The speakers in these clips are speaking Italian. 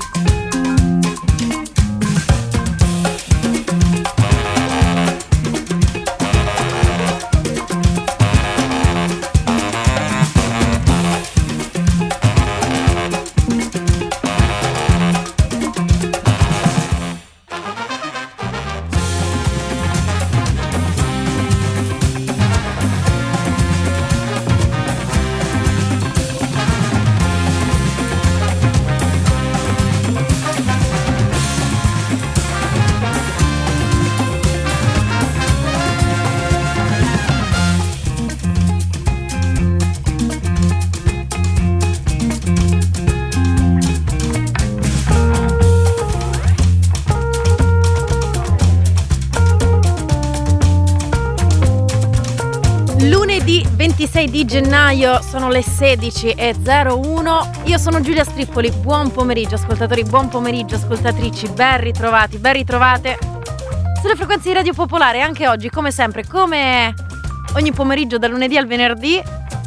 Lunedì 26 di gennaio, sono le 16:01. Io sono Giulia Strippoli. Buon pomeriggio ascoltatori, buon pomeriggio ascoltatrici. Ben ritrovati, ben ritrovate sulle frequenze di Radio Popolare. Anche oggi, come sempre, come ogni pomeriggio dal lunedì al venerdì,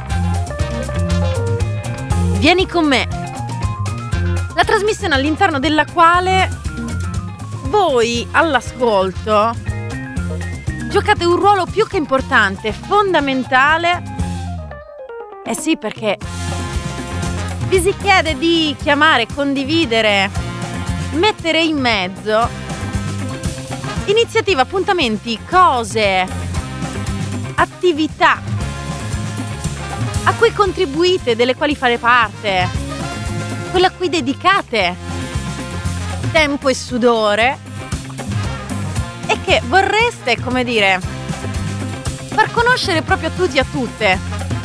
vieni con me, la trasmissione all'interno della quale voi all'ascolto giocate un ruolo più che importante, fondamentale. Eh sì, perché vi si chiede di chiamare, condividere, mettere in mezzo iniziative, appuntamenti, cose, attività a cui contribuite, delle quali fate parte, quelle a cui dedicate tempo e sudore, e che vorreste, come dire, far conoscere proprio a tutti e a tutte.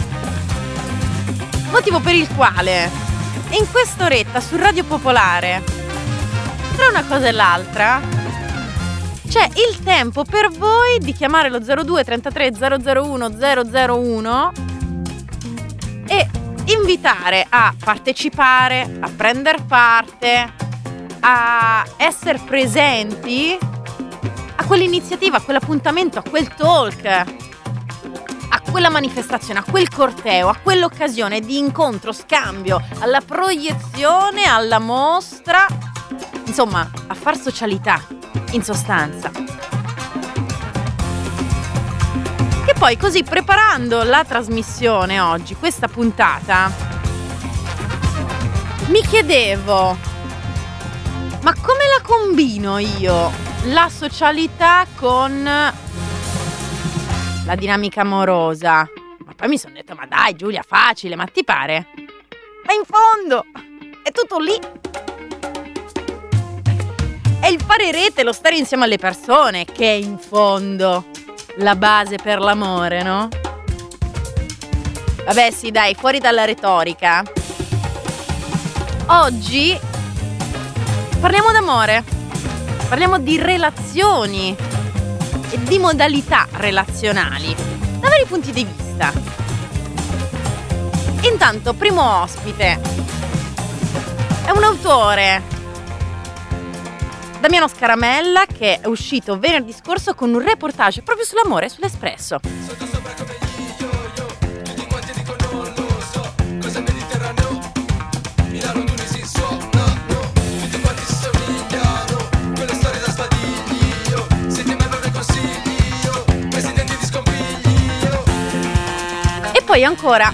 Motivo per il quale in quest'oretta su Radio Popolare, tra una cosa e l'altra, c'è il tempo per voi di chiamare lo 02 33 001 001 e invitare a partecipare, a prendere parte, a essere presenti a quell'iniziativa, a quell'appuntamento, a quel talk, a quella manifestazione, a quel corteo, a quell'occasione di incontro, scambio, alla proiezione, alla mostra, insomma, a far socialità, in sostanza. E poi così, preparando la trasmissione oggi, questa puntata, mi chiedevo, ma come la combino io la socialità con la dinamica amorosa? Ma poi mi sono detto, ma dai Giulia, facile, ma ti pare? Ma in fondo è tutto lì. È il fare rete, lo stare insieme alle persone che è in fondo la base per l'amore, no? Vabbè sì, dai, fuori dalla retorica. Oggi parliamo d'amore. Parliamo di relazioni e di modalità relazionali da vari punti di vista. Intanto, primo ospite è un autore, Damiano Scaramella, che è uscito venerdì scorso con un reportage proprio sull'amore sull'Espresso. Poi ancora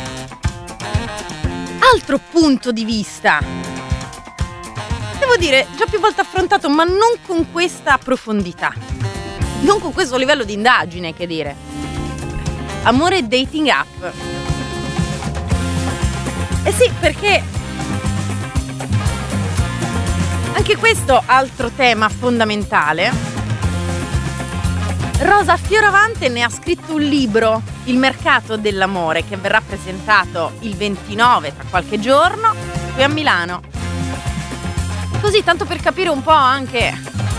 altro punto di vista, devo dire già più volte affrontato, ma non con questa profondità, non con questo livello di indagine, che dire. Amore e dating app. Eh sì, perché anche questo altro tema fondamentale. Rosa Fioravante ne ha scritto un libro, Il mercato dell'amore, che verrà presentato il 29, tra qualche giorno, qui a Milano. Così, tanto per capire un po' anche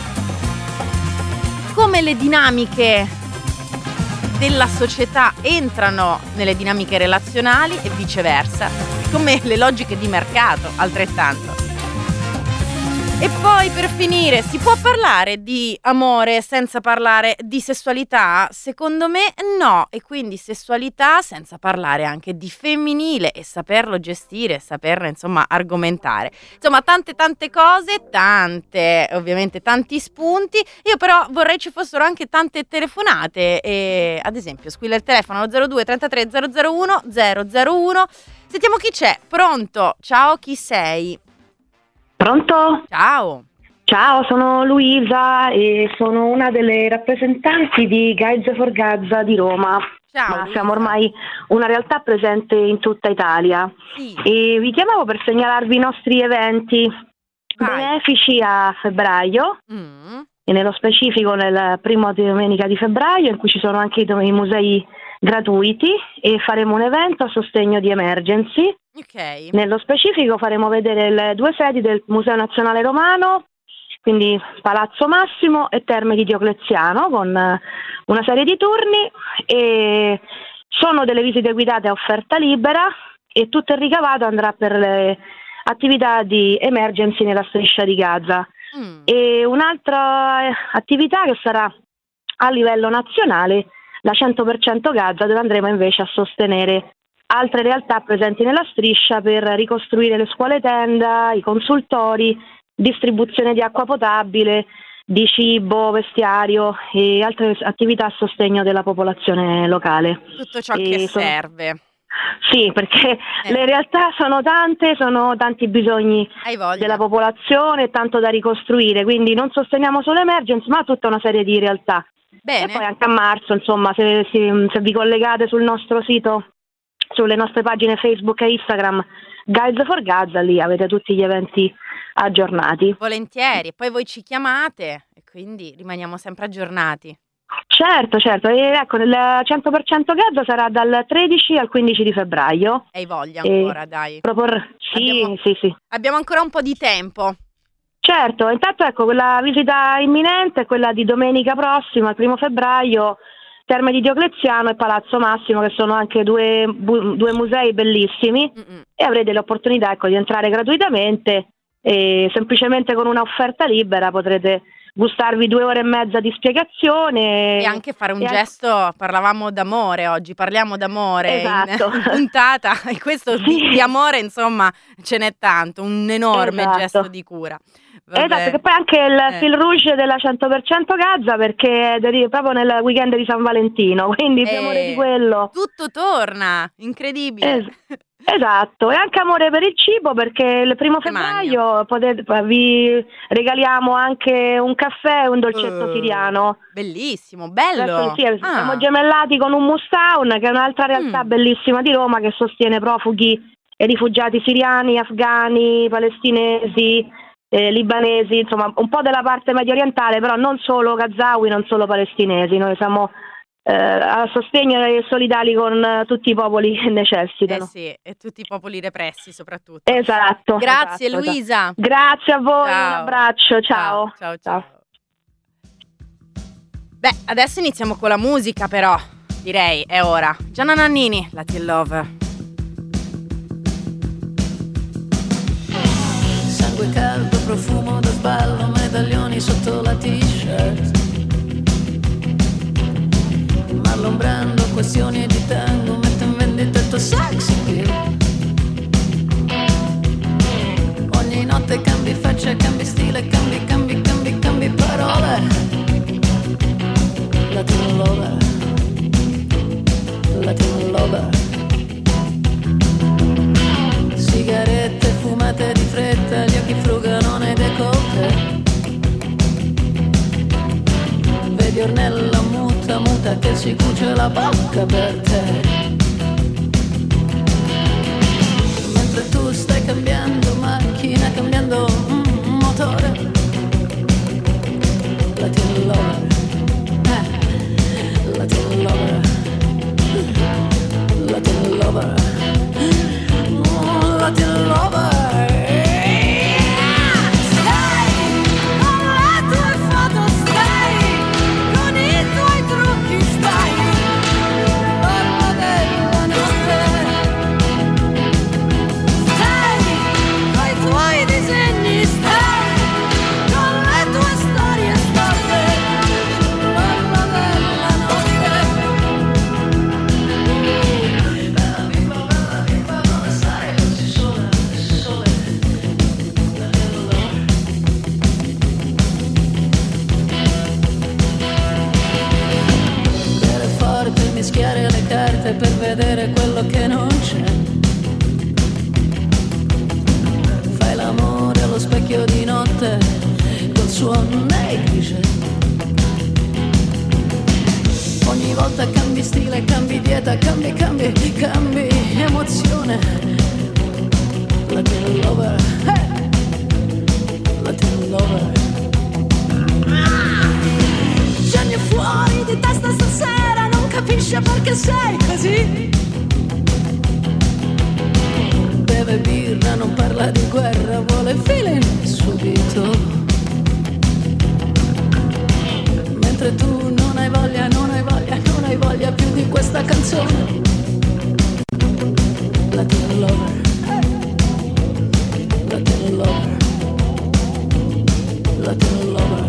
come le dinamiche della società entrano nelle dinamiche relazionali e viceversa, come le logiche di mercato altrettanto. E poi poi per finire, si può parlare di amore senza parlare di sessualità? Secondo me no, e quindi sessualità senza parlare anche di femminile e saperlo gestire, saperne insomma argomentare. Insomma tante cose, ovviamente tanti spunti. Io però vorrei ci fossero anche tante telefonate e ad esempio squilla il telefono allo 02 33 001 001. Sentiamo chi c'è. Pronto? Ciao, chi sei? Pronto? Ciao. Ciao, sono Luisa e sono una delle rappresentanti di Guides for Gaza di Roma. Ciao. Ma Luisa. siamo ormai una realtà presente in tutta Italia. Sì. E vi chiamavo per segnalarvi i nostri eventi Vai. benefici a febbraio, e nello specifico nella prima domenica di febbraio, in cui ci sono anche i musei gratuiti, e faremo un evento a sostegno di Emergency. Ok. Nello specifico faremo vedere le 2 sedi del Museo Nazionale Romano, quindi Palazzo Massimo e Terme di Diocleziano, con una serie di turni, e sono delle visite guidate a offerta libera e tutto il ricavato andrà per le attività di Emergency nella striscia di Gaza. E un'altra attività che sarà a livello nazionale, la 100% Gaza, dove andremo invece a sostenere altre realtà presenti nella striscia per ricostruire le scuole tenda, i consultori, distribuzione di acqua potabile, di cibo, vestiario e altre attività a sostegno della popolazione locale. Tutto ciò che serve. Sì, perché le realtà sono tante, sono tanti bisogni della popolazione, tanto da ricostruire, quindi non sosteniamo solo Emergency, ma tutta una serie di realtà. Bene. E poi anche a marzo, insomma, se vi collegate sul nostro sito, sulle nostre pagine Facebook e Instagram, Guides for Gaza, lì avete tutti gli eventi aggiornati. Volentieri, e poi voi ci chiamate e quindi rimaniamo sempre aggiornati. Certo, e ecco, il 100% Gaza sarà dal 13 al 15 di febbraio. Hai voglia ancora, dai. Sì. Abbiamo ancora un po' di tempo. Certo, intanto ecco, quella visita imminente è quella di domenica prossima, il 1 febbraio, Terme di Diocleziano e Palazzo Massimo, che sono anche due musei bellissimi. E avrete l'opportunità, ecco, di entrare gratuitamente, e semplicemente con un'offerta libera potrete gustarvi 2 ore e mezza di spiegazione e anche fare un gesto. Parlavamo d'amore oggi, parliamo d'amore. Esatto. in puntata, e questo di amore insomma ce n'è tanto, un enorme gesto di cura. Vabbè. Esatto, che poi anche il fil rouge della 100% Gaza, perché è proprio nel weekend di San Valentino, quindi più amore di quello. Tutto torna, incredibile. Esatto, e anche amore per il cibo, perché il 1 febbraio vi regaliamo anche un caffè e un dolcetto siriano. Bellissimo, bello. Siamo gemellati con Hummus Town, che è un'altra realtà bellissima di Roma, che sostiene profughi e rifugiati siriani, afghani, palestinesi, libanesi, insomma un po' della parte medio orientale, però non solo gazawi, non solo palestinesi. Noi siamo a sostegno e solidali con tutti i popoli che necessitano. Sì, e tutti i popoli repressi soprattutto. Esatto. Grazie Luisa. Grazie a voi, ciao. Un abbraccio, ciao. Ciao. Beh, adesso iniziamo con la musica, però direi è ora. Gianna Nannini, Latin Love. Sangue caldo, profumo da ballo, medaglioni sotto la t-shirt. Marlon Brando, questioni di tango, metto in vendita il tuo sex appeal. Ogni notte cambi faccia, cambi stile, cambi parole. Latin lover, Latin lover. Sigarette fumate di fretta, gli occhi frugano nei décolleté. Vedi Ornella muta che si cuce la bocca per te, mentre tu stai cambiando macchina, cambiando motore. Latin lover, Latin lover, Latin lover, Latin lover. Tuoi disegni stai volta cambi stile, cambi dieta, cambi emozione. Latin lover, hey! Latin lover. Giorni fuori di testa stasera, non capisce perché sei così. Beve birra, non parla di guerra, vuole feeling subito. Mentre tu non hai voglia più di questa canzone. Latin lover, Latin lover, Latin lover.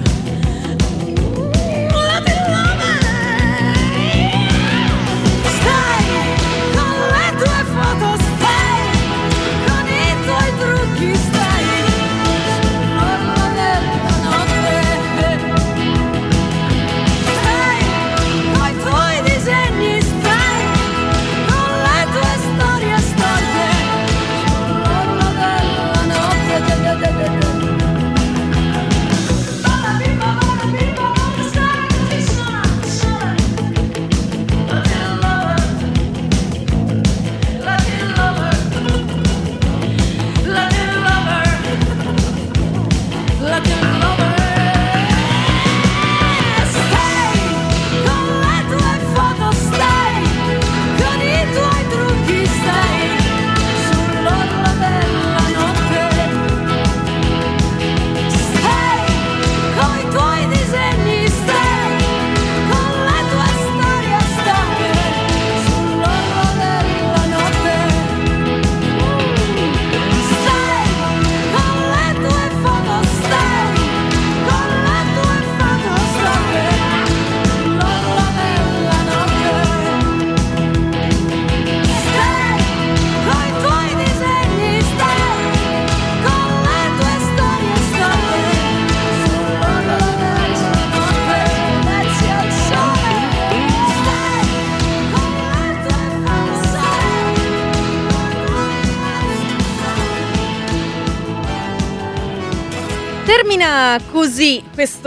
Termina così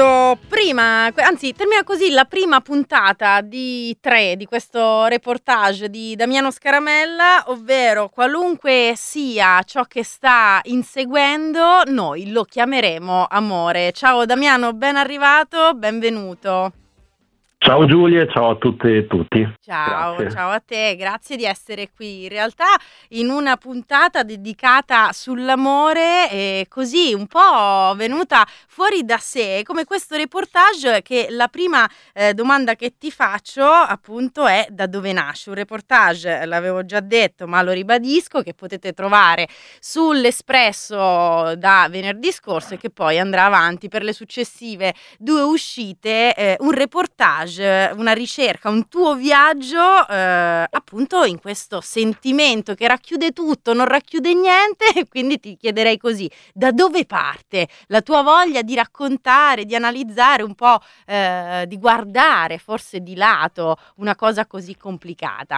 termina così la prima puntata di 3 di questo reportage di Damiano Scaramella, ovvero qualunque sia ciò che sta inseguendo, noi lo chiameremo amore. Ciao Damiano, ben arrivato, benvenuto. Ciao Giulia, ciao a tutte e tutti. Ciao, Grazie. ciao a te, grazie di essere qui. In realtà in una puntata dedicata sull'amore, così un po' venuta fuori da sé, come questo reportage che la prima domanda che ti faccio appunto è: da dove nasce? Un reportage, l'avevo già detto ma lo ribadisco, che potete trovare sull'Espresso da venerdì scorso e che poi andrà avanti per le successive 2 uscite, un reportage, una ricerca, un tuo viaggio appunto in questo sentimento che racchiude tutto, non racchiude niente, e quindi ti chiederei così: da dove parte la tua voglia di raccontare, di analizzare un po', di guardare forse di lato una cosa così complicata?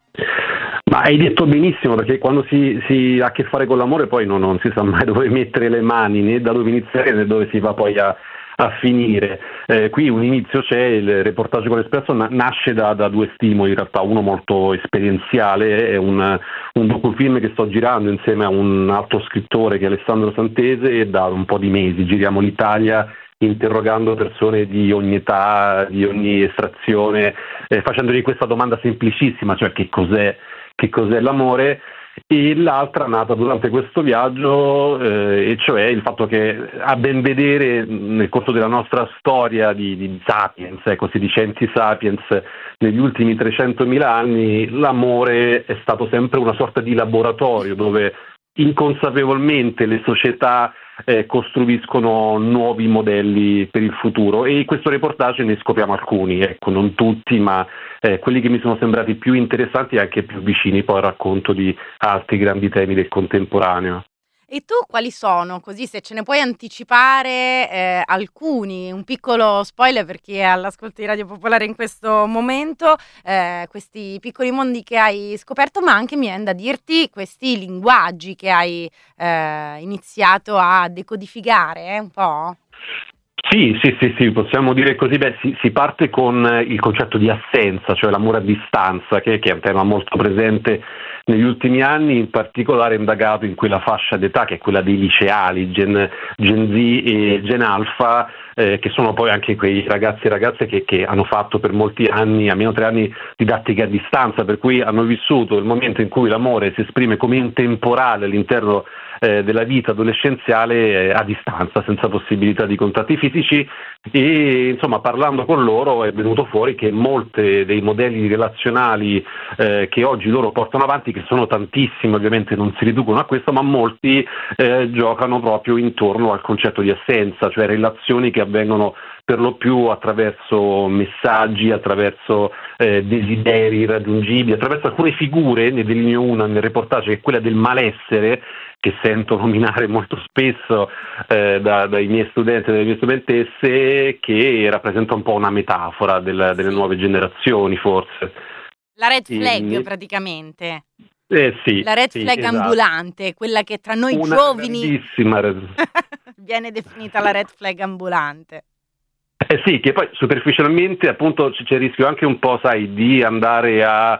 Ma hai detto benissimo, perché quando si ha a che fare con l'amore poi non si sa mai dove mettere le mani, né da dove iniziare né dove si va poi a finire. Qui un inizio c'è, il reportage con l'Espresso nasce da 2 stimoli, in realtà uno molto esperienziale, è un docufilm che sto girando insieme a un altro scrittore che è Alessandro Santese, e da un po' di mesi giriamo l'Italia interrogando persone di ogni età, di ogni estrazione, facendogli questa domanda semplicissima, cioè che cos'è l'amore. E l'altra nata durante questo viaggio, e cioè il fatto che, a ben vedere nel corso della nostra storia di sapiens, sedicenti sapiens, negli ultimi 300.000 anni, l'amore è stato sempre una sorta di laboratorio dove inconsapevolmente le società costruiscono nuovi modelli per il futuro, e in questo reportage ne scopriamo alcuni, non tutti, ma quelli che mi sono sembrati più interessanti e anche più vicini poi al racconto di altri grandi temi del contemporaneo. E tu quali sono? Così, se ce ne puoi anticipare alcuni, un piccolo spoiler per chi è all'ascolto di Radio Popolare in questo momento, questi piccoli mondi che hai scoperto, ma anche, mi viene da dirti, questi linguaggi che hai iniziato a decodificare, un po'? Sì, possiamo dire così. Beh, si parte con il concetto di assenza, cioè l'amore a distanza, che è un tema molto presente negli ultimi anni, in particolare indagato in quella fascia d'età che è quella dei liceali, Gen Z e Gen Alpha, che sono poi anche quei ragazzi e ragazze che hanno fatto per molti anni, almeno 3 anni, didattica a distanza, per cui hanno vissuto il momento in cui l'amore si esprime come intemporale all'interno della vita adolescenziale a distanza, senza possibilità di contatti fisici, e insomma parlando con loro è venuto fuori che molti dei modelli relazionali che oggi loro portano avanti, che sono tantissimi, ovviamente non si riducono a questo, ma molti giocano proprio intorno al concetto di assenza, cioè relazioni che avvengono per lo più attraverso messaggi, attraverso desideri irraggiungibili, attraverso alcune figure. Ne delineo una nel reportage, che è quella del malessere, che sento nominare molto spesso dai miei studenti e dalle mie studentesse, che rappresenta un po' una metafora delle nuove generazioni, forse. La red flag, praticamente. Sì, la red flag esatto. Ambulante, quella che tra noi Una giovani grandissima viene definita la red flag ambulante. Sì, che poi superficialmente appunto c'è il rischio anche un po', sai, di andare a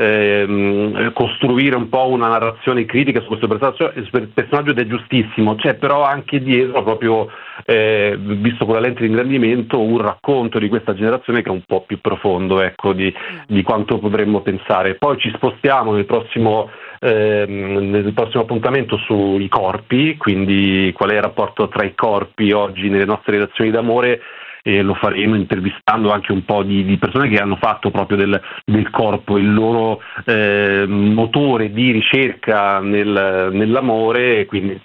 costruire un po' una narrazione critica su questo personaggio, ed è giustissimo. C'è però anche dietro, proprio visto con la lente di ingrandimento, un racconto di questa generazione che è un po' più profondo, ecco, di quanto potremmo pensare. Poi ci spostiamo nel prossimo appuntamento sui corpi, quindi qual è il rapporto tra i corpi oggi nelle nostre relazioni d'amore, e lo faremo intervistando anche un po' di persone che hanno fatto proprio del corpo il loro motore di ricerca nell'amore. Quindi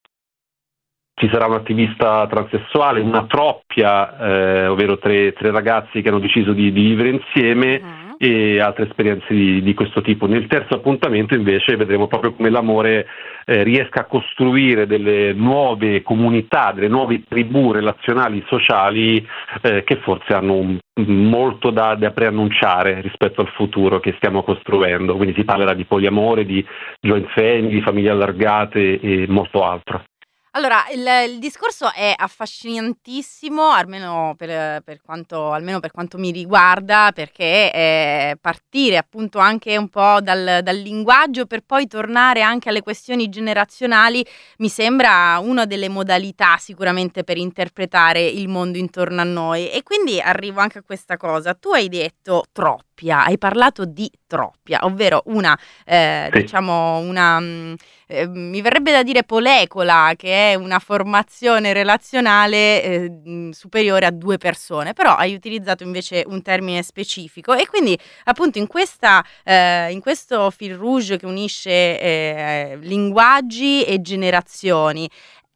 ci sarà un attivista transessuale, una troppia, ovvero tre ragazzi che hanno deciso di vivere insieme, e altre esperienze di questo tipo. Nel terzo appuntamento invece vedremo proprio come l'amore riesca a costruire delle nuove comunità, delle nuove tribù relazionali sociali che forse hanno molto da preannunciare rispetto al futuro che stiamo costruendo. Quindi si parlerà di poliamore, di joint family, di famiglie allargate e molto altro. Allora, il discorso è affascinantissimo, almeno per quanto mi riguarda, perché partire appunto anche un po' dal linguaggio per poi tornare anche alle questioni generazionali mi sembra una delle modalità sicuramente per interpretare il mondo intorno a noi. E quindi arrivo anche a questa cosa. Tu hai detto troppia, hai parlato di troppia, ovvero una, diciamo, una... mi verrebbe da dire polecola, che è una formazione relazionale superiore a 2 persone, però hai utilizzato invece un termine specifico, e quindi appunto in questo fil rouge che unisce linguaggi e generazioni.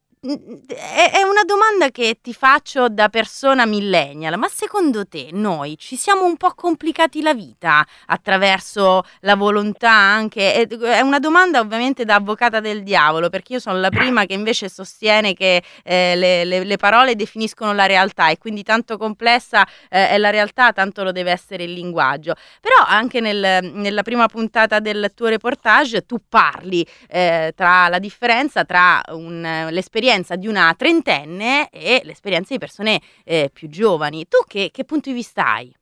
È una domanda che ti faccio da persona millennial, ma secondo te noi ci siamo un po' complicati la vita attraverso la volontà anche? È una domanda ovviamente da avvocata del diavolo, perché io sono la prima che invece sostiene che le parole definiscono la realtà, e quindi tanto complessa è la realtà, tanto lo deve essere il linguaggio. Però anche nella prima puntata del tuo reportage tu parli tra la differenza tra l'esperienza di una trentenne e l'esperienza di persone più giovani. Tu che punto di vista hai?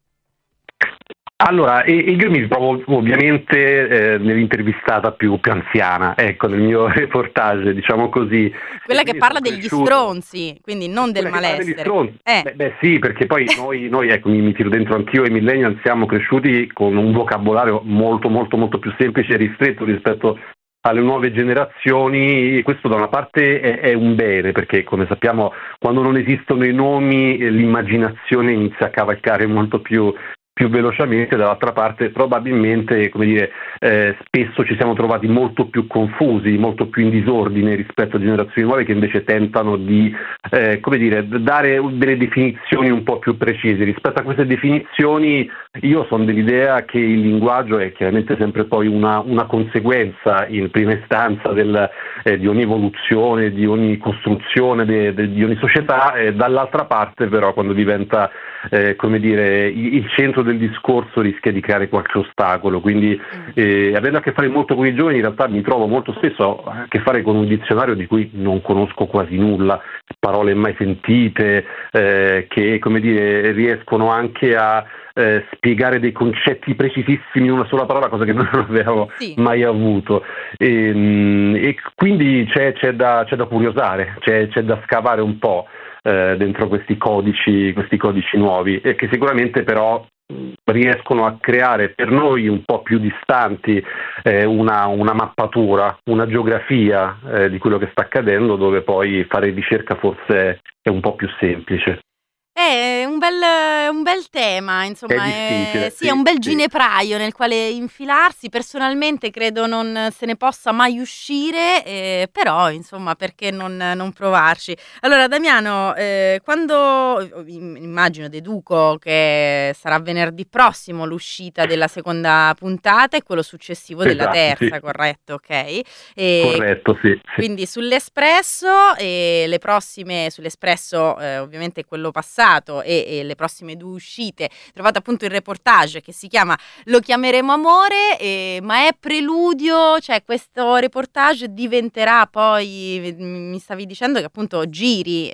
Allora, io mi trovo ovviamente nell'intervistata più anziana, ecco, nel mio reportage, diciamo così. Quella che parla degli stronzi, quindi non del malessere. Beh, sì, perché poi noi ecco, mi tiro dentro anch'io, e i millennial siamo cresciuti con un vocabolario molto molto molto più semplice e ristretto rispetto alle nuove generazioni. Questo da una parte è un bene, perché come sappiamo quando non esistono i nomi l'immaginazione inizia a cavalcare molto più velocemente. Dall'altra parte probabilmente, come dire, spesso ci siamo trovati molto più confusi, molto più in disordine rispetto a generazioni nuove che invece tentano di come dire, dare delle definizioni un po' più precise. Rispetto a queste definizioni io sono dell'idea che il linguaggio è chiaramente sempre poi una conseguenza in prima istanza di ogni evoluzione, di ogni costruzione di ogni società, dall'altra parte però quando diventa come dire, il centro del discorso rischia di creare qualche ostacolo, quindi avendo a che fare molto con i giovani in realtà mi trovo molto spesso a che fare con un dizionario di cui non conosco quasi nulla, parole mai sentite, che come dire riescono anche a spiegare dei concetti precisissimi in una sola parola, cosa che noi non avevamo mai avuto, e quindi c'è da curiosare, c'è da scavare un po' dentro questi codici nuovi, e che sicuramente però riescono a creare per noi un po' più distanti una mappatura, una geografia di quello che sta accadendo, dove poi fare ricerca forse è un po' più semplice. È un bel tema, insomma, è un bel ginepraio nel quale infilarsi. Personalmente credo non se ne possa mai uscire, però insomma perché non provarci. Allora Damiano, quando immagino, deduco che sarà venerdì prossimo l'uscita della seconda puntata e quello successivo della terza, corretto? Ok. Corretto, sì. Quindi sull'Espresso e le prossime, sull'Espresso ovviamente quello passato e le prossime 2 uscite, trovate appunto il reportage che si chiama Lo chiameremo amore, ma è preludio, cioè questo reportage diventerà poi, mi stavi dicendo che appunto giri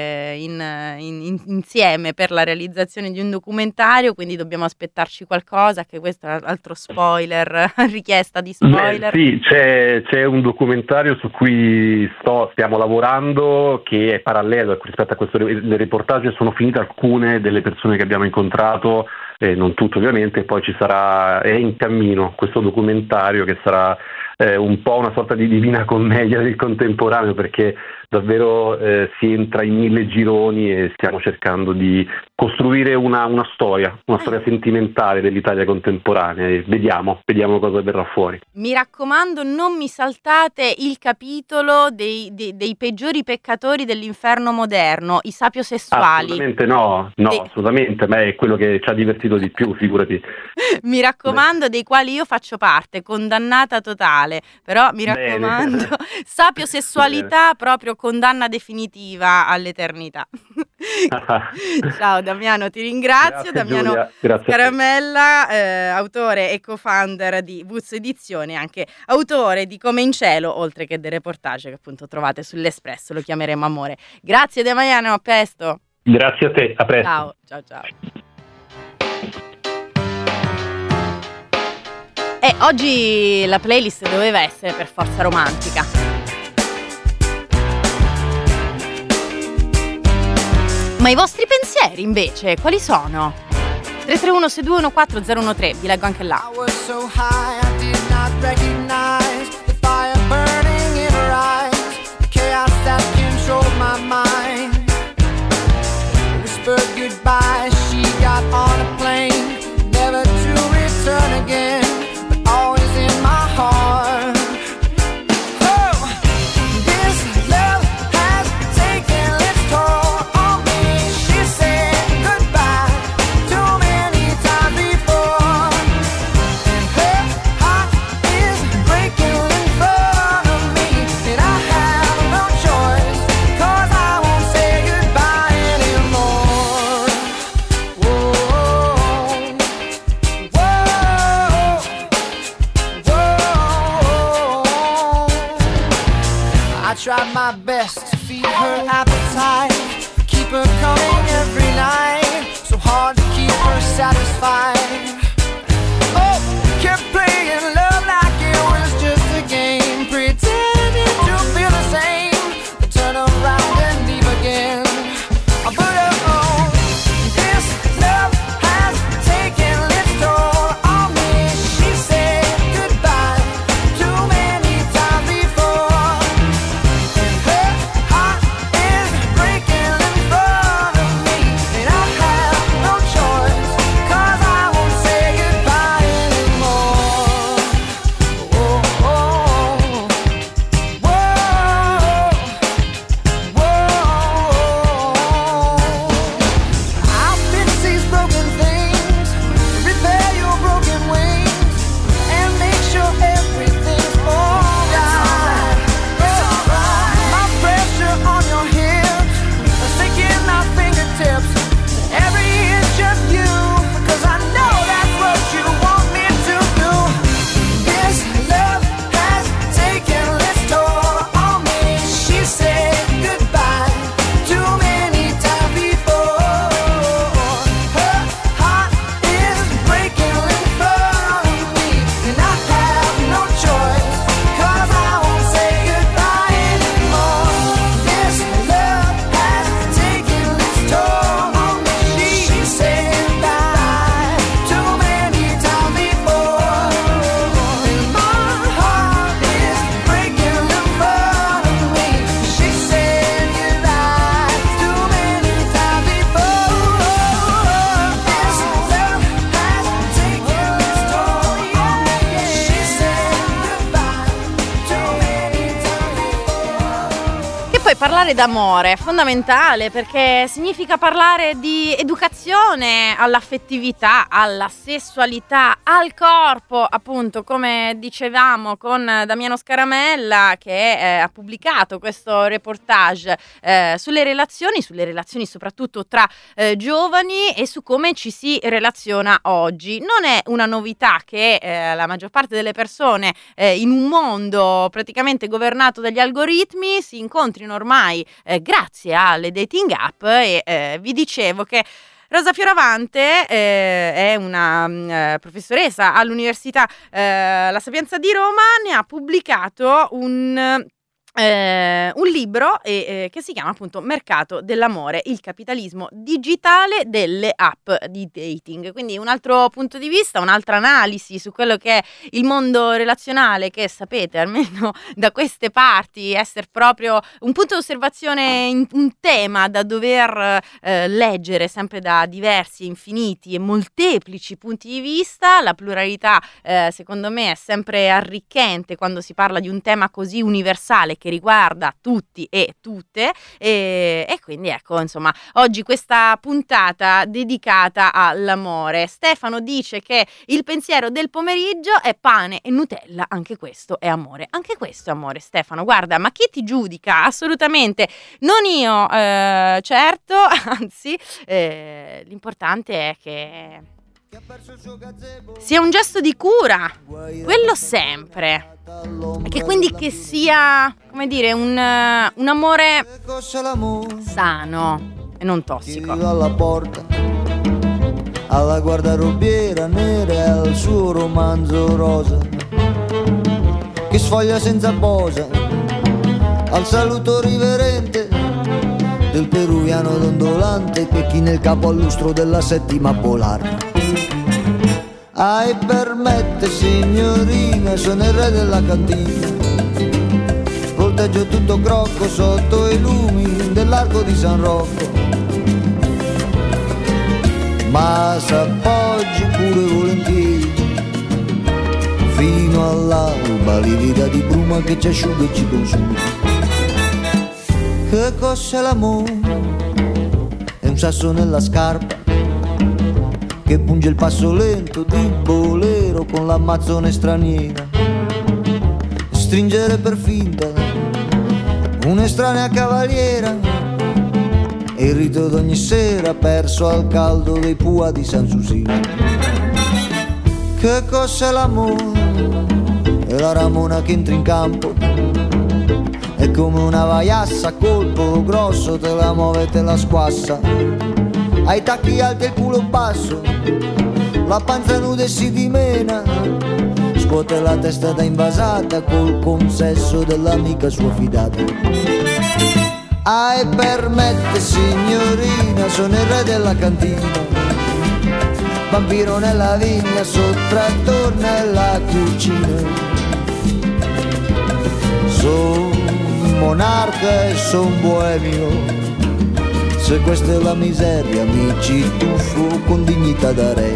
insieme per la realizzazione di un documentario, quindi dobbiamo aspettarci qualcosa, che questo è altro spoiler, richiesta di spoiler. Sì, c'è un documentario su cui stiamo lavorando, che è parallelo rispetto a questo reportage. Sono finite alcune delle persone che abbiamo incontrato, non tutte ovviamente, poi è in cammino questo documentario che sarà un po' una sorta di Divina Commedia del contemporaneo, perché davvero si entra in 1000 gironi e stiamo cercando di costruire una storia sentimentale dell'Italia contemporanea, e vediamo cosa verrà fuori. Mi raccomando, non mi saltate il capitolo dei peggiori peccatori dell'inferno moderno, i sapiosessuali. Assolutamente no, assolutamente, ma è quello che ci ha divertito di più, figurati. Mi raccomando, dei quali io faccio parte, condannata totale, però mi raccomando, sapiosessualità proprio condanna definitiva all'eternità. Ciao Damiano, ti ringrazio. Grazie, Damiano Scaramella, autore e co-founder di Buzzo Edizioni, anche autore di Come in cielo, oltre che del reportage che appunto trovate sull'Espresso, Lo chiameremo amore. Grazie Damiano, a presto. Grazie a te, a presto. Ciao. Oggi la playlist doveva essere per forza romantica. Ma i vostri pensieri invece quali sono? 331 621 4013, vi leggo anche là. Tried my best to feed her appetite, keep her coming every night, so hard to keep her satisfied. Oh, kept playing love like it was just a game, pretending to feel the same, then turn around and leave again. But oh, this love has taken its toll on me. She said goodbye too many times before. Her heart is parlare d'amore è fondamentale perché significa parlare di educazione all'affettività, alla sessualità, al corpo, appunto, come dicevamo con Damiano Scaramella che ha pubblicato questo reportage sulle relazioni soprattutto tra giovani e su come ci si relaziona oggi. Non è una novità che la maggior parte delle persone in un mondo praticamente governato dagli algoritmi si incontrino ormai grazie alle dating app e vi dicevo che Rosa Fioravante è una professoressa all'Università La Sapienza di Roma, ne ha pubblicato un libro che si chiama appunto Mercato dell'amore, il capitalismo digitale delle app di dating, quindi un altro punto di vista, un'altra analisi su quello che è il mondo relazionale, che sapete almeno da queste parti essere proprio un punto di osservazione, un tema da dover leggere sempre da diversi, infiniti e molteplici punti di vista. La pluralità secondo me è sempre arricchente quando si parla di un tema così universale che riguarda tutti e tutte e quindi ecco, insomma, oggi questa puntata dedicata all'amore. Stefano dice che il pensiero del pomeriggio è pane e Nutella, anche questo è amore, Stefano, guarda, ma chi ti giudica? Assolutamente non io, certo, anzi l'importante è che sia un gesto di cura, quello sempre, e che quindi che sia, come dire, un amore sano e non tossico. Alla porta, alla guardarobiera nera e al suo romanzo rosa che sfoglia senza posa, al saluto riverente del peruviano dondolante che china il capo al lustro della settima polare. Ai, permette signorina, sono il re della cantina, volteggio tutto crocco sotto i lumi dell'arco di San Rocco, ma s'appoggi pure volentieri fino all'alba, livida di bruma che ci asciuga e ci consuma. Che cos'è l'amore? È un sasso nella scarpa che punge il passo lento di bolero con l'ammazzone straniera, stringere per finta un'estranea cavaliera e il rito d'ogni sera perso al caldo dei Pua di San Susino. Che cos'è l'amore? È la Ramona che entra in campo, è come una vaiassa a colpo grosso, te la muove e te la squassa, ai tacchi alti e il culo basso, la panza nuda e si dimena, scuote la testa da invasata col consesso dell'amica sua fidata. Ai, permette signorina, sono il re della cantina, vampiro nella vigna, sottrattor nella cucina, son monarca e son boemio, se questa è la miseria mi ci tuffo con dignità da re.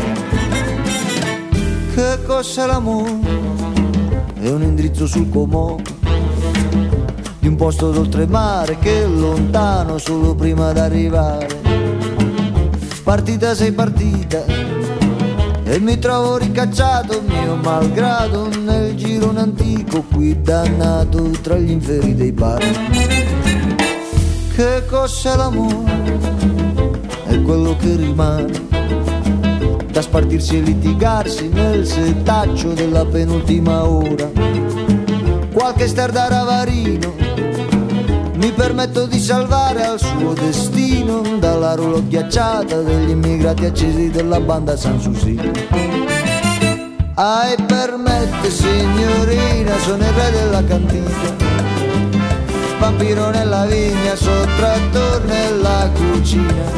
Che cos'è l'amore? È un indirizzo sul Comò di un posto d'oltremare che è lontano solo prima d'arrivare. Partita sei partita e mi trovo ricacciato mio malgrado nel girone antico qui dannato tra gli inferi dei bar. Che cos'è l'amore? È quello che rimane da spartirsi e litigarsi nel setaccio della penultima ora. Qualche star da ravarino mi permetto di salvare al suo destino dalla rulo ghiacciata degli immigrati accesi della banda San Susino. Ai, permette signorina, sono il re della cantina, vampiro nella vigna, sottrattor nella cucina,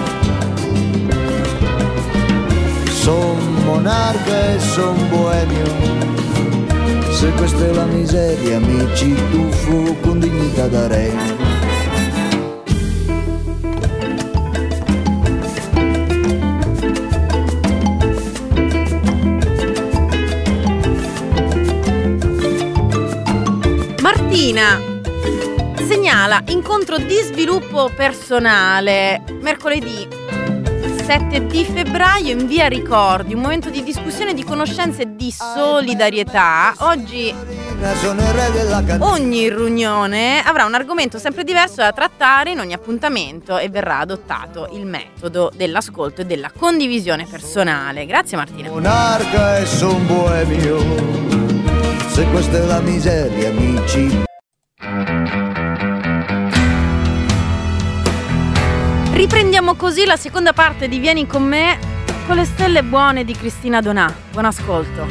son monarca e son boemio, se questa è la miseria mi ci tuffo con dignità da re. Martina segnala incontro di sviluppo personale mercoledì 7 di febbraio in via Ricordi, un momento di discussione, di conoscenza e di solidarietà. Oggi ogni riunione avrà un argomento sempre diverso da trattare in ogni appuntamento e verrà adottato il metodo dell'ascolto e della condivisione personale. Grazie Martina. Monarca e son boemio, se questa è la miseria, amici. Riprendiamo così la seconda parte di Vieni con me con le stelle buone di Cristina Donà. Buon ascolto.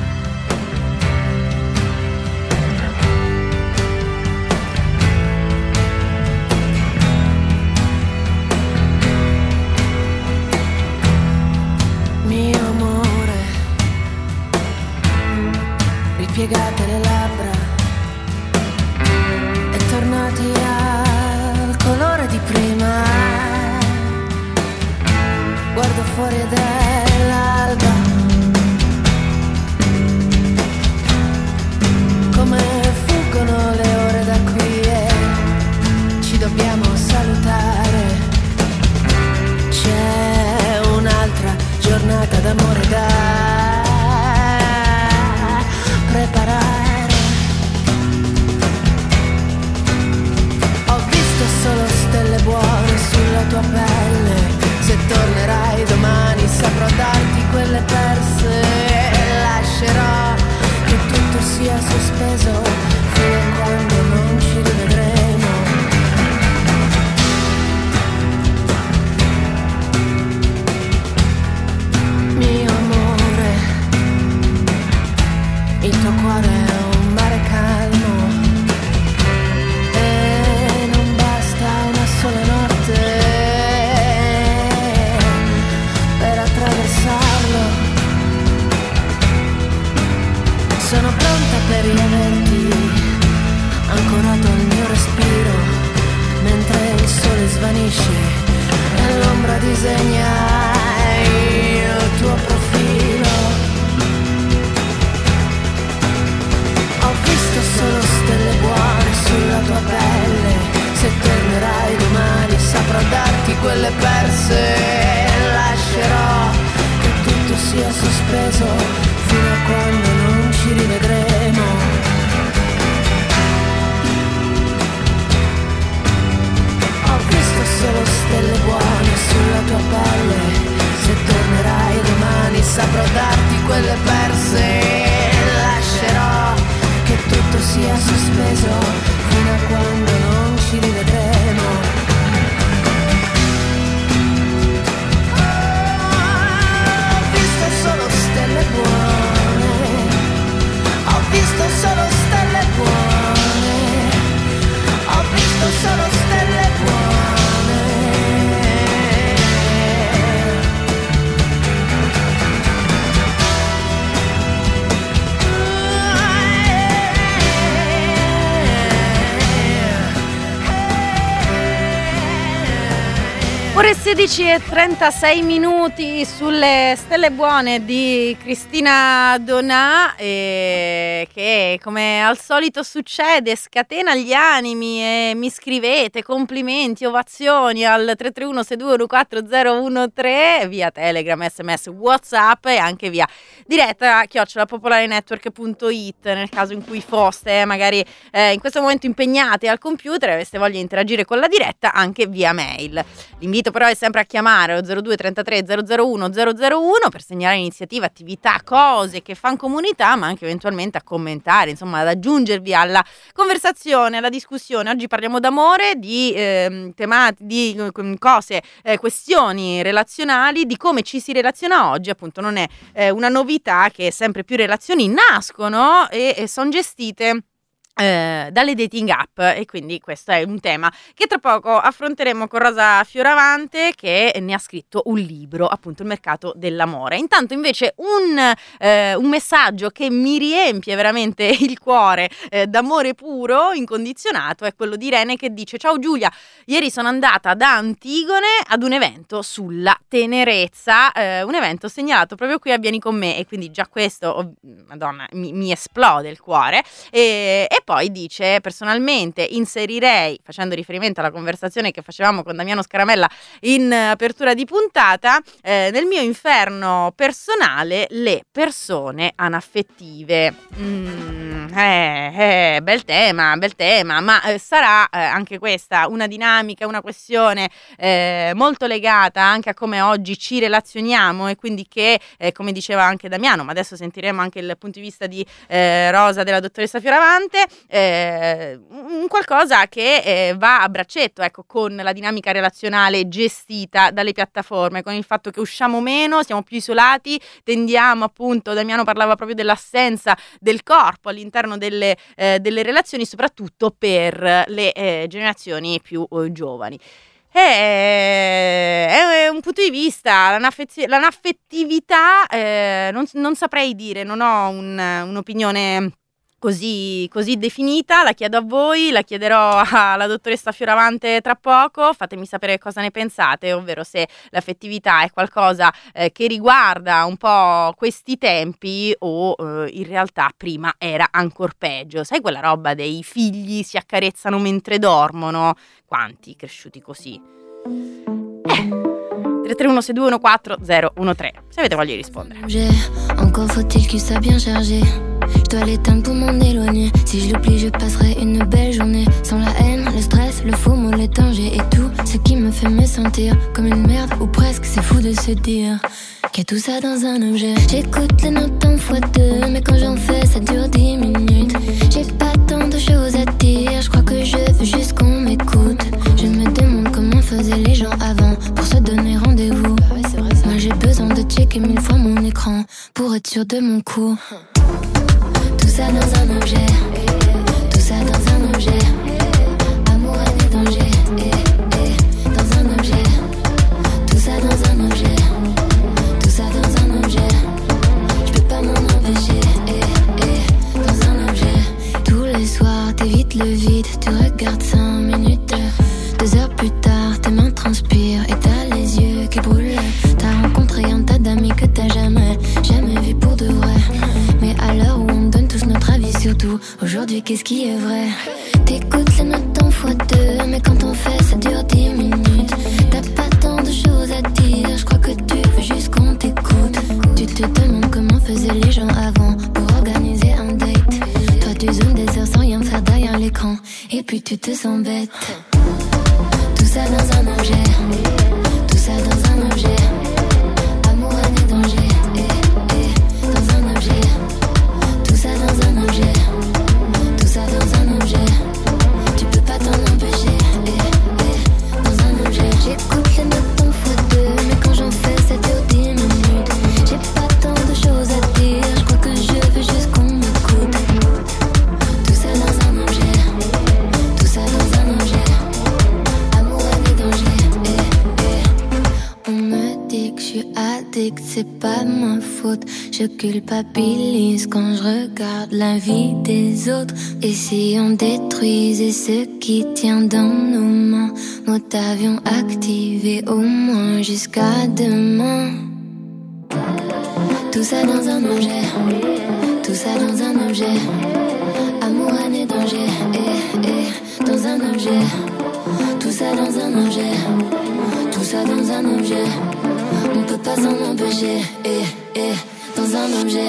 Mio amore, ripiegate le labbra e tornati al colore di prima. Guardo fuori ed è l'alba, come fuggono le ore da qui e ci dobbiamo salutare. C'è un'altra giornata d'amore da preparare. Ho visto solo stelle buone sulla tua pelle. Se tornerai domani saprò darti quelle perse. Lascerò che tutto sia sospeso fino a quando non ci rivedremo. Mio amore, il tuo cuore è un mare calmo e non basta una sola notte attraversarlo. Sono pronta per riaverti ancorato al mio respiro, mentre il sole svanisce e l'ombra disegna il tuo profilo. Ho visto solo stelle buone sulla tua pelle. Se tornerai domani saprò darti quelle perse. Lascerò che tutto sia sospeso fino a quando non ci rivedremo. Ho visto solo stelle buone sulla tua pelle. Se tornerai domani saprò darti quelle perse. Lascerò che tutto sia sospeso fino a quando non ci rivedremo. Solo stelle buone, ho visto solo stelle buone, ho visto solo stelle buone. Ore 16:36 sulle stelle buone di Cristina Donà, che come al solito succede scatena gli animi e mi scrivete complimenti, ovazioni al 331 6214013 via Telegram, SMS, WhatsApp e anche via diretta @popolarenetwork.it nel caso in cui foste magari in questo momento impegnate al computer e aveste voglia di interagire con la diretta anche via mail. L'invito però è sempre a chiamare allo 02 33 001 001 per segnalare iniziative, attività, cose che fan comunità, ma anche eventualmente a commentare, insomma ad aggiungervi alla conversazione, alla discussione. Oggi parliamo d'amore, di di cose, questioni relazionali, di come ci si relaziona oggi. Appunto non è una novità che sempre più relazioni nascono e sono gestite dalle dating app, e quindi questo è un tema che tra poco affronteremo con Rosa Fioravante, che ne ha scritto un libro, appunto il mercato dell'amore. Intanto invece un messaggio che mi riempie veramente il cuore d'amore puro, incondizionato, è quello di Irene che dice: ciao Giulia, ieri sono andata da Antigone ad un evento sulla tenerezza, un evento segnalato proprio qui a Vieni con me, e quindi già questo, Madonna, mi esplode il cuore, e poi dice: personalmente inserirei, facendo riferimento alla conversazione che facevamo con Damiano Scaramella in apertura di puntata, nel mio inferno personale le persone anaffettive. Bel tema, ma sarà anche questa una dinamica, una questione molto legata anche a come oggi ci relazioniamo, e quindi che, come diceva anche Damiano, ma adesso sentiremo anche il punto di vista di Rosa, della dottoressa Fioravante, un qualcosa che va a braccetto, ecco, con la dinamica relazionale gestita dalle piattaforme, con il fatto che usciamo meno, siamo più isolati, tendiamo, appunto, Damiano parlava proprio dell'assenza del corpo all'interno delle relazioni, soprattutto per le generazioni più giovani. È un punto di vista, l'anaffettività, non saprei dire, non ho un'opinione così definita. La chiedo a voi, la chiederò alla dottoressa Fioravante tra poco. Fatemi sapere cosa ne pensate, ovvero se l'affettività è qualcosa che riguarda un po' questi tempi o in realtà prima era ancor peggio. Sai quella roba dei figli si accarezzano mentre dormono? Quanti cresciuti così? 331-621-4013 se avete voglia di rispondere. Encore faut-il qu'il soit bien chargé. Je dois l'éteindre pour m'en éloigner. Si je l'oublie, je passerai une belle journée. Sans la haine, le stress, le faux mot, les dangers et tout ce qui me fait me sentir comme une merde ou presque. C'est fou de se dire qu'il y a tout ça dans un objet. J'écoute les notes en x2, mais quand j'en fais, ça dure 10 minutes. J'ai pas tant de choses à dire. Je crois que je veux juste qu'on m'écoute. Je me demande comment faisaient les gens avant pour se donner rendez-vous. Moi j'ai besoin de checker 1000 fois mon écran pour être sûr de mon coup. Tout ça dans un objet, tout ça dans un objet. Amour, haine et danger, dans un objet. Tout ça dans un objet, tout ça dans un objet. Je peux pas m'en empêcher, dans un objet. Tous les soirs t'évites le vide, tu regardes 5 minutes. 2 heures plus tard, tes mains transpirent et t'as les yeux qui brûlent. T'as rencontré un tas d'amis que t'as jamais vu pour de vrai. Mais à l'heure où on donne tous notre avis sur tout, aujourd'hui qu'est-ce qui est vrai? T'écoutes les notes en x2, mais quand on fait ça dure 10 minutes. T'as pas tant de choses à dire, je crois que tu veux juste qu'on t'écoute. Tu te demandes comment faisaient les gens avant pour organiser un date. Toi tu zoomes des heures sans rien faire derrière l'écran, et puis tu te sens bête. Tout ça dans un objet, tout ça dans un objet. Amour, haine et danger, dans un objet. Tout ça dans un objet, tout ça dans un objet. Tu peux pas t'en empêcher, dans un objet. J'écoute les notes en x2, mais quand j'en fais ça dure 10 minutes. J'ai pas tant de choses à dire, je crois que je veux juste qu'on m'écoute. Tout ça dans un objet, tout ça dans un objet. On me dit que je suis addict, c'est pas ma faute. Je culpabilise quand je regarde la vie des autres. Et si on détruisait ce qui tient dans nos mains, mode avion activé au moins jusqu'à demain. Tout ça dans un objet, tout ça dans un objet. Amour, haine et danger, dans un objet. Tout ça dans un objet, tout ça dans un objet. On peut pas s'en empêcher, dans un objet.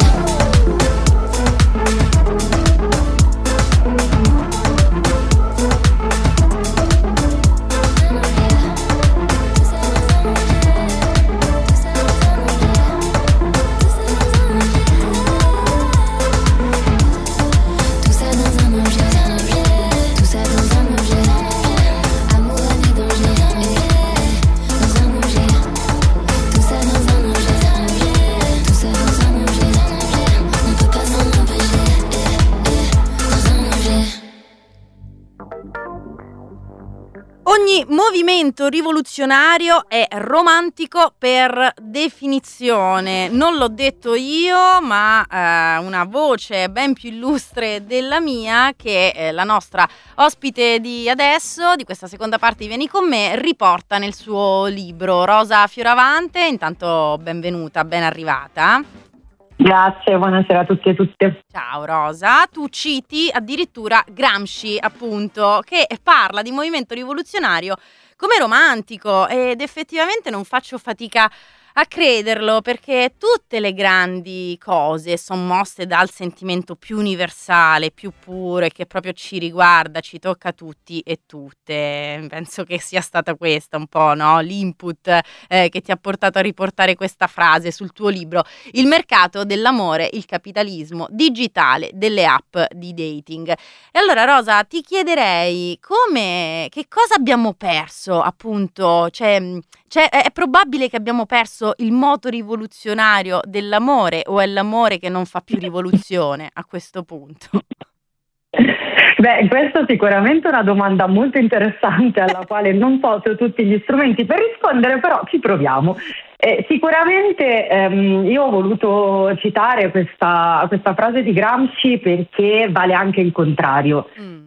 Ogni movimento rivoluzionario è romantico per definizione. Non l'ho detto io, ma una voce ben più illustre della mia, che la nostra ospite di adesso, di questa seconda parte di Vieni con me, riporta nel suo libro. Rosa Fioravante, intanto benvenuta, ben arrivata. Grazie, buonasera a tutti e tutte. Ciao Rosa, tu citi addirittura Gramsci, appunto, che parla di movimento rivoluzionario come romantico, ed effettivamente non faccio fatica a crederlo, perché tutte le grandi cose sono mosse dal sentimento più universale, più puro e che proprio ci riguarda, ci tocca tutti e tutte. Penso che sia stata questa un po', no? L'input che ti ha portato a riportare questa frase sul tuo libro: il mercato dell'amore, il capitalismo digitale delle app di dating. E allora Rosa, ti chiederei che cosa abbiamo perso, appunto, è probabile che abbiamo perso il moto rivoluzionario dell'amore, o è l'amore che non fa più rivoluzione a questo punto? Beh, questa sicuramente è una domanda molto interessante alla quale non so se ho tutti gli strumenti per rispondere, però ci proviamo. Sicuramente io ho voluto citare questa frase di Gramsci perché vale anche il contrario.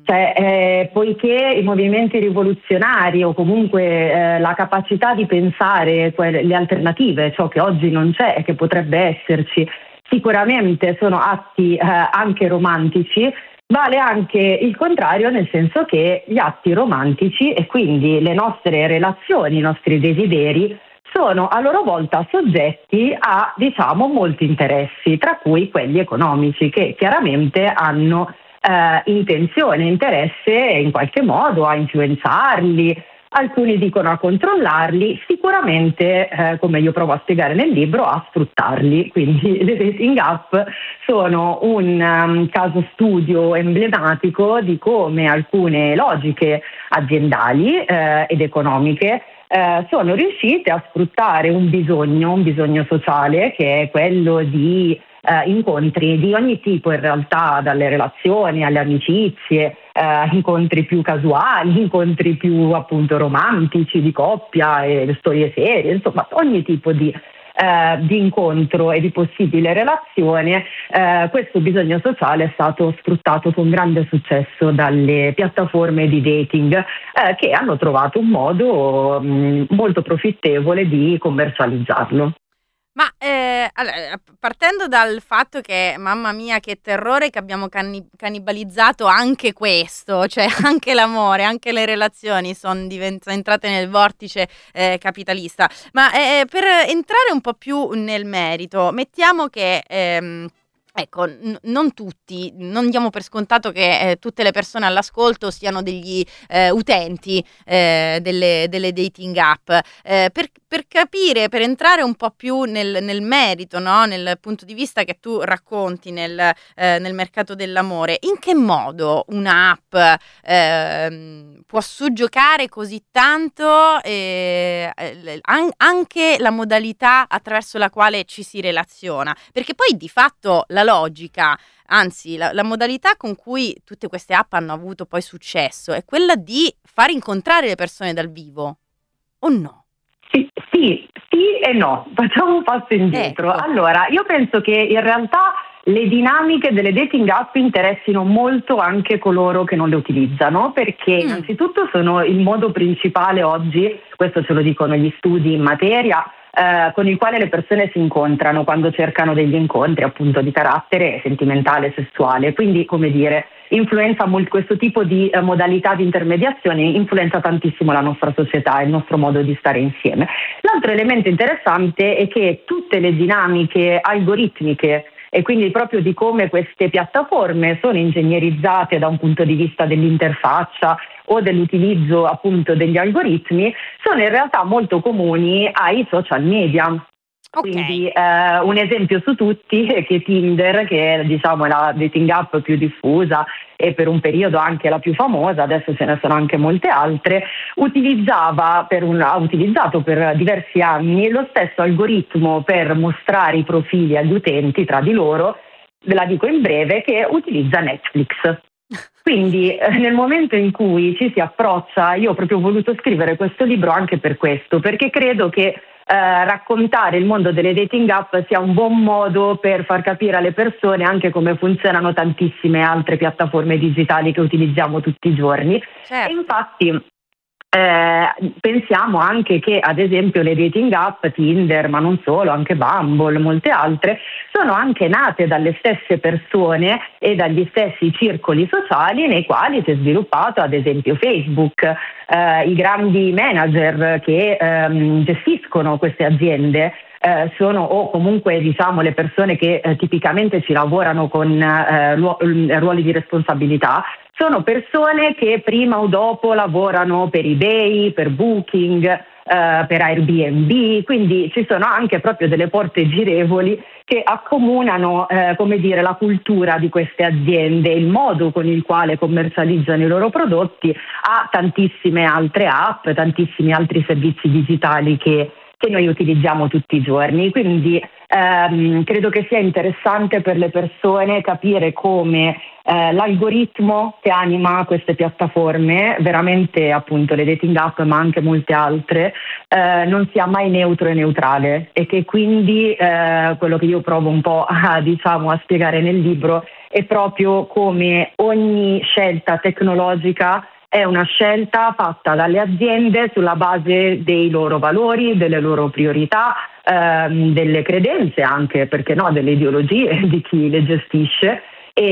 Poiché i movimenti rivoluzionari o comunque la capacità di pensare le alternative, ciò che oggi non c'è e che potrebbe esserci, sicuramente sono atti anche romantici, vale anche il contrario, nel senso che gli atti romantici e quindi le nostre relazioni, i nostri desideri sono a loro volta soggetti a, diciamo, molti interessi, tra cui quelli economici, che chiaramente hanno intenzione, interesse in qualche modo a influenzarli, alcuni dicono a controllarli, sicuramente, come io provo a spiegare nel libro, a sfruttarli. Quindi le dating app sono un caso studio emblematico di come alcune logiche aziendali ed economiche sono riuscite a sfruttare un bisogno sociale, che è quello di incontri di ogni tipo, in realtà, dalle relazioni alle amicizie, incontri più casuali, incontri più appunto romantici, di coppia e storie serie, insomma ogni tipo di incontro e di possibile relazione. Questo bisogno sociale è stato sfruttato con grande successo dalle piattaforme di dating che hanno trovato un modo molto profittevole di commercializzarlo. Ma allora, partendo dal fatto che, mamma mia, che terrore che abbiamo cannibalizzato anche questo, cioè anche l'amore, anche le relazioni sono entrate nel vortice capitalista. Ma per entrare un po' più nel merito, mettiamo che ecco, non tutti, non diamo per scontato che tutte le persone all'ascolto siano degli utenti delle dating app. Per capire, per entrare un po' più nel merito, no? Nel punto di vista che tu racconti nel mercato dell'amore, in che modo un'app può soggiocare così tanto anche la modalità attraverso la quale ci si relaziona? Perché poi di fatto la logica, anzi la modalità con cui tutte queste app hanno avuto poi successo è quella di far incontrare le persone dal vivo, o no? Sì e no, facciamo un passo indietro. Ecco. Allora, io penso che in realtà le dinamiche delle dating app interessino molto anche coloro che non le utilizzano, perché innanzitutto sono il modo principale oggi, questo ce lo dicono gli studi in materia, con il quale le persone si incontrano quando cercano degli incontri appunto di carattere sentimentale, sessuale. Quindi, come dire, influenza molto questo tipo di modalità di intermediazione, influenza tantissimo la nostra società e il nostro modo di stare insieme. L'altro elemento interessante è che tutte le dinamiche algoritmiche e quindi proprio di come queste piattaforme sono ingegnerizzate da un punto di vista dell'interfaccia o dell'utilizzo appunto degli algoritmi, sono in realtà molto comuni ai social media. Okay. Quindi un esempio su tutti è che Tinder, che è, diciamo, la dating app più diffusa e per un periodo anche la più famosa, adesso ce ne sono anche molte altre, ha utilizzato per diversi anni lo stesso algoritmo per mostrare i profili agli utenti tra di loro, ve la dico in breve, che utilizza Netflix. Quindi nel momento in cui ci si approccia, io ho proprio voluto scrivere questo libro anche per questo, perché credo che raccontare il mondo delle dating app sia un buon modo per far capire alle persone anche come funzionano tantissime altre piattaforme digitali che utilizziamo tutti i giorni. Certo. E infatti pensiamo anche che ad esempio le dating app, Tinder, ma non solo, anche Bumble, molte altre, sono anche nate dalle stesse persone e dagli stessi circoli sociali nei quali si è sviluppato ad esempio Facebook. I grandi manager che gestiscono queste aziende sono, o comunque diciamo le persone che tipicamente ci lavorano con ruoli di responsabilità, sono persone che prima o dopo lavorano per eBay, per Booking, per Airbnb, quindi ci sono anche proprio delle porte girevoli che accomunano come dire, la cultura di queste aziende, il modo con il quale commercializzano i loro prodotti a tantissime altre app, tantissimi altri servizi digitali che noi utilizziamo tutti i giorni. Quindi credo che sia interessante per le persone capire come l'algoritmo che anima queste piattaforme, veramente appunto le dating app ma anche molte altre, non sia mai neutro e neutrale, e che quindi quello che io provo un po' a spiegare nel libro è proprio come ogni scelta tecnologica è una scelta fatta dalle aziende sulla base dei loro valori, delle loro priorità, delle credenze anche, perché no, delle ideologie di chi le gestisce,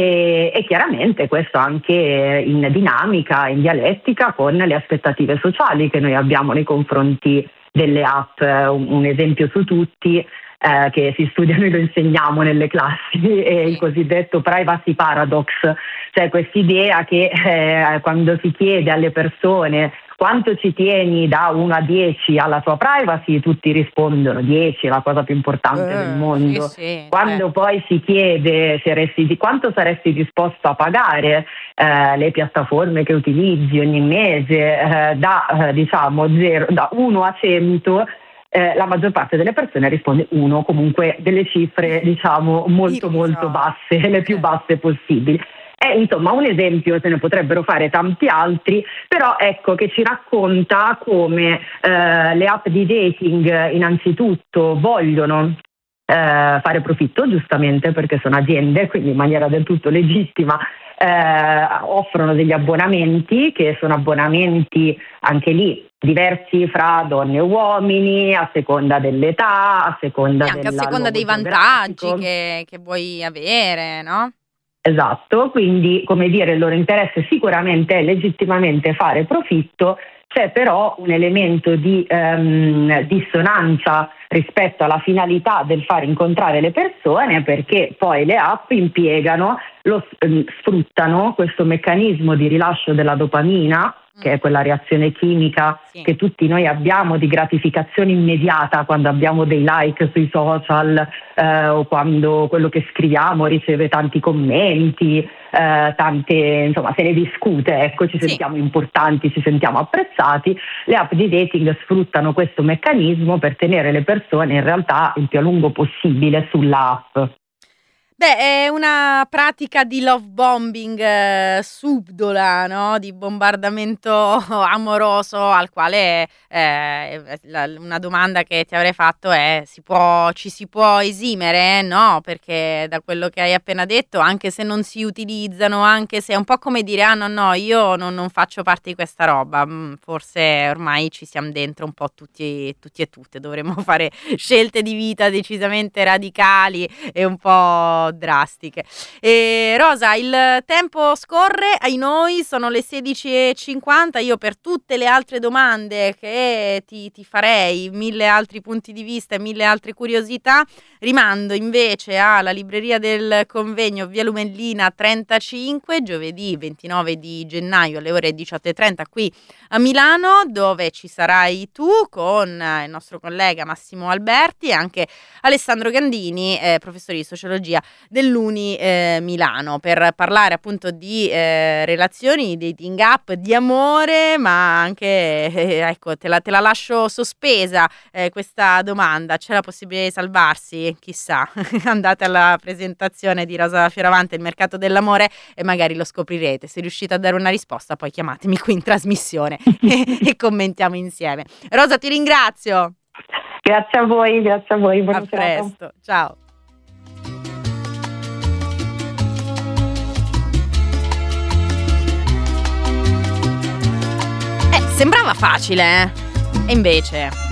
e chiaramente questo anche in dinamica, in dialettica con le aspettative sociali che noi abbiamo nei confronti delle app. Un esempio su tutti che si studia, noi lo insegniamo nelle classi, è il cosiddetto privacy paradox, cioè quest'idea che quando si chiede alle persone quanto ci tieni da 1 a 10 alla tua privacy, tutti rispondono 10, è la cosa più importante del mondo. Sì, quando poi si chiede di quanto saresti disposto a pagare le piattaforme che utilizzi ogni mese, da 1 a 100, la maggior parte delle persone risponde 1, comunque delle cifre molto basse, le più basse possibili. È insomma un esempio, se ne potrebbero fare tanti altri, però ecco che ci racconta come le app di dating innanzitutto vogliono fare profitto, giustamente, perché sono aziende, quindi in maniera del tutto legittima offrono degli abbonamenti che sono abbonamenti anche lì diversi fra donne e uomini, a seconda dell'età, a seconda dei vantaggi che vuoi avere, no? Esatto, quindi come dire, il loro interesse sicuramente è legittimamente fare profitto. C'è però un elemento di dissonanza rispetto alla finalità del far incontrare le persone, perché poi le app sfruttano questo meccanismo di rilascio della dopamina, che è quella reazione chimica che tutti noi abbiamo di gratificazione immediata quando abbiamo dei like sui social o quando quello che scriviamo riceve tanti commenti, insomma se ne discute, ecco, ci sentiamo importanti, ci sentiamo apprezzati. Le app di dating sfruttano questo meccanismo per tenere le persone in realtà il più a lungo possibile sulla app. Beh, è una pratica di love bombing subdola, no? Di bombardamento amoroso, al quale una domanda che ti avrei fatto è: ci si può esimere? No, perché da quello che hai appena detto, anche se non si utilizzano, anche se è un po' come dire no, io non faccio parte di questa roba, forse ormai ci siamo dentro un po' tutti e tutte, dovremmo fare scelte di vita decisamente radicali e un po' drastiche. Rosa, il tempo scorre, ai noi sono le 16:50. Io per tutte le altre domande che ti farei, 1000 altri punti di vista e 1000 altre curiosità, rimando invece alla libreria del convegno via Lumellina 35, giovedì 29 di gennaio alle ore 18:30 qui a Milano, dove ci sarai tu con il nostro collega Massimo Alberti e anche Alessandro Gandini, professore di sociologia dell'Uni Milano, per parlare appunto di relazioni, dating app, di amore, ma anche ecco, te la lascio sospesa questa domanda: c'è la possibilità di salvarsi? Chissà. Andate alla presentazione di Rosa Fioravante, Il mercato dell'amore, e magari lo scoprirete. Se riuscite a dare una risposta, poi chiamatemi qui in trasmissione e commentiamo insieme. Rosa, ti ringrazio. Grazie a voi, buona a presto, ciao. Sembrava facile, e invece...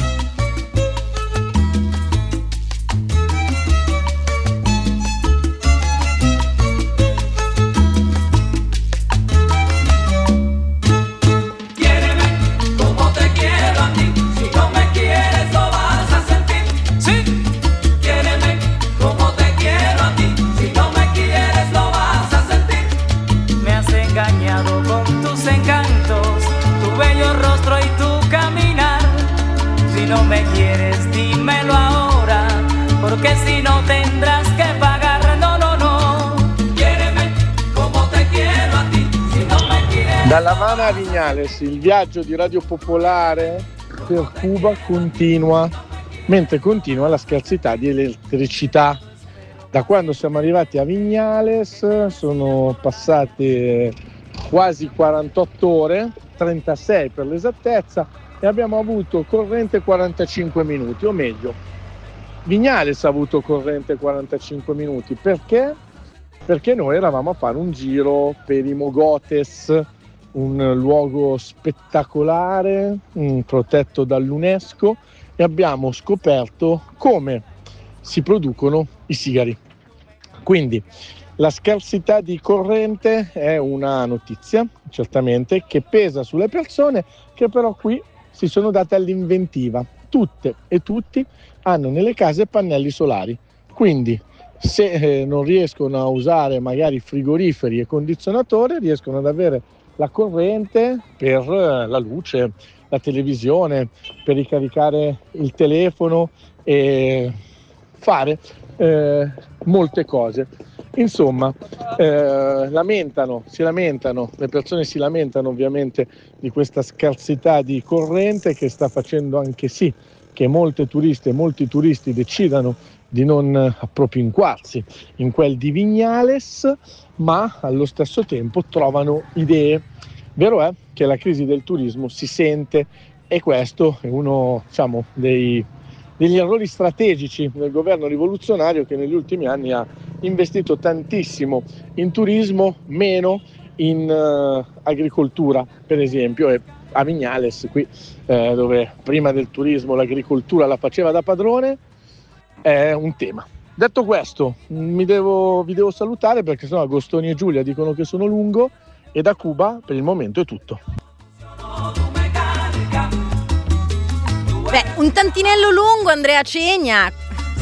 No me quieres, dímelo ahora, porque si no tendrás que pagar. No, no, no. Quiéreme como te quiero a ti, si no me quieres. Dalla Havana a Vignales, il viaggio di Radio Popolare per Cuba continua, mentre continua la scarsità di elettricità. Da quando siamo arrivati a Vignales sono passate quasi 48 ore, 36 per l'esattezza, e abbiamo avuto corrente 45 minuti, o meglio, Vignales ha avuto corrente 45 minuti. Perché? Perché noi eravamo a fare un giro per i Mogotes, un luogo spettacolare, protetto dall'UNESCO, e abbiamo scoperto come si producono i sigari. Quindi la scarsità di corrente è una notizia, certamente, che pesa sulle persone, che però qui si sono date all'inventiva. Tutte e tutti hanno nelle case pannelli solari, quindi se non riescono a usare magari frigoriferi e condizionatore, riescono ad avere la corrente per la luce, la televisione, per ricaricare il telefono e fare molte cose. Insomma, le persone si lamentano ovviamente di questa scarsità di corrente, che sta facendo anche sì che molti turisti decidano di non appropinquarsi in quel di Vignales, ma allo stesso tempo trovano idee. Vero è che la crisi del turismo si sente, e questo è uno, diciamo, degli errori strategici del governo rivoluzionario, che negli ultimi anni ha investito tantissimo in turismo, meno in agricoltura, per esempio, e a Vignales, qui dove prima del turismo l'agricoltura la faceva da padrone, è un tema. Detto questo, vi devo salutare, perché sennò Agostoni e Giulia dicono che sono lungo, e da Cuba per il momento è tutto. Beh, un tantinello lungo Andrea Cegna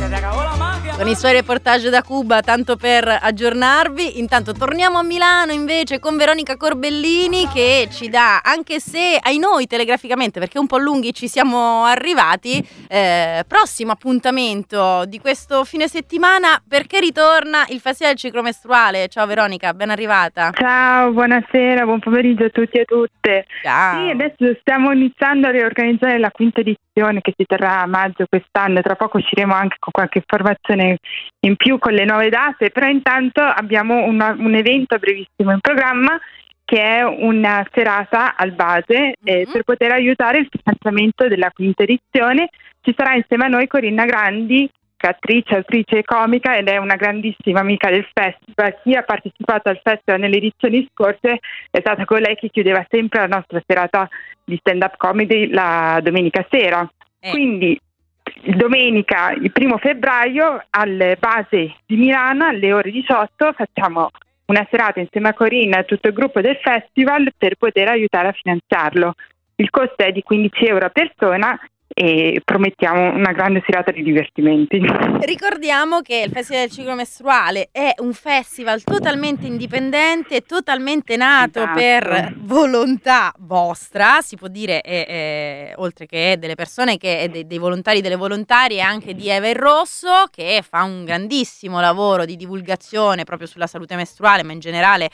con i suoi reportage da Cuba, tanto per aggiornarvi. Intanto torniamo a Milano invece con Veronica Corbellini, che ci dà, anche se ai noi telegraficamente, perché un po' lunghi ci siamo arrivati, prossimo appuntamento di questo fine settimana, perché ritorna il Festival del Ciclo Mestruale. Ciao Veronica, ben arrivata. Ciao, buonasera, buon pomeriggio a tutti e a tutte. Ciao. Sì, adesso stiamo iniziando a riorganizzare la quinta edizione, che si terrà a maggio quest'anno. Tra poco usciremo anche con qualche informazione in più con le nuove date, però intanto abbiamo un evento brevissimo in programma, che è una serata al base per poter aiutare il finanziamento della quinta edizione. Ci sarà insieme a noi Corinna Grandi, che è attrice e comica, ed è una grandissima amica del festival. Chi ha partecipato al festival nelle edizioni scorse è stata colei che chiudeva sempre la nostra serata di stand-up comedy la domenica sera. Quindi domenica, il 1 febbraio, al base di Milano, alle ore 18, facciamo una serata insieme a Corinna e tutto il gruppo del festival per poter aiutare a finanziarlo. Il costo è di 15 euro a persona e promettiamo una grande serata di divertimenti. Ricordiamo che il Festival del Ciclo Mestruale è un festival totalmente indipendente, totalmente nato per volontà vostra, si può dire, oltre che delle persone, dei volontari, delle volontarie, anche di Eva il Rosso, che fa un grandissimo lavoro di divulgazione proprio sulla salute mestruale, ma in generale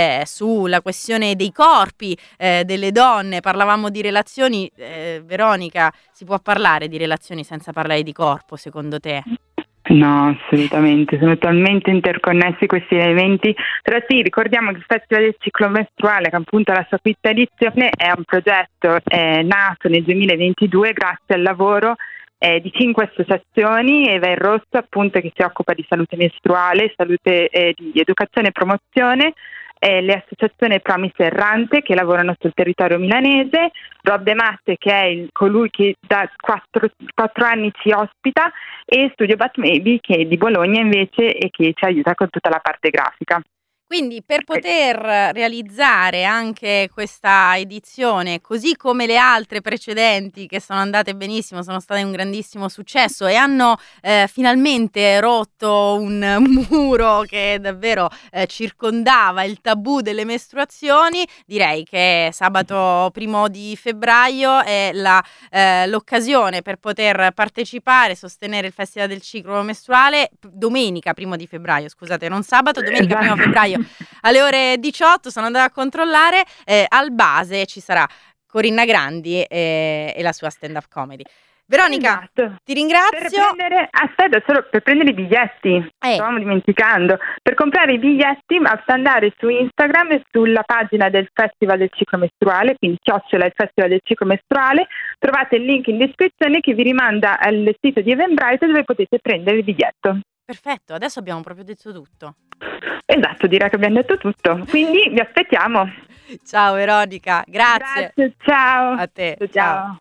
sulla questione dei corpi delle donne. Parlavamo di relazioni, Veronica, si può parlare di relazioni senza parlare di corpo, secondo te? No, assolutamente, sono talmente interconnessi questi eventi. Però sì, ricordiamo che il Festival del Ciclo Mestruale, che appunto è la sua quinta edizione, è un progetto nato nel 2022 grazie al lavoro di 5 associazioni. Eva il Rosso, appunto, che si occupa di salute mestruale, salute di educazione e promozione, le associazioni Promise Errante che lavorano sul territorio milanese, Rob De Matte che è colui che da 4 anni ci ospita, e Studio But Maybe che è di Bologna invece e che ci aiuta con tutta la parte grafica. Quindi per poter realizzare anche questa edizione, così come le altre precedenti che sono andate benissimo, sono state un grandissimo successo e hanno finalmente rotto un muro che davvero circondava il tabù delle mestruazioni, direi che sabato 1 di febbraio è l'occasione per poter partecipare, sostenere il Festival del ciclo mestruale, domenica 1 di febbraio, scusate, non sabato, domenica 1 febbraio. Alle ore 18 sono andata a controllare, al base ci sarà Corinna Grandi e la sua stand-up comedy. Veronica, esatto. Ti ringrazio. Aspetta, solo per prendere i biglietti, stavamo dimenticando. Per comprare i biglietti basta andare su Instagram e sulla pagina del Festival del Ciclo Mestruale, quindi @ il Festival del Ciclo Mestruale, trovate il link in descrizione che vi rimanda al sito di Eventbrite dove potete prendere il biglietto. Perfetto, adesso abbiamo proprio detto tutto. Esatto, direi che abbiamo detto tutto, quindi vi aspettiamo. Ciao Veronica, grazie. Grazie, ciao. A te, ciao.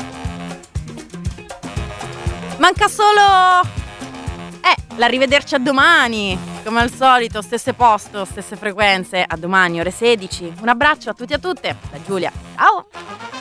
Manca solo l'arrivederci a domani, come al solito, stesso posto, stesse frequenze, a domani ore 16. Un abbraccio a tutti e a tutte, da Giulia, ciao.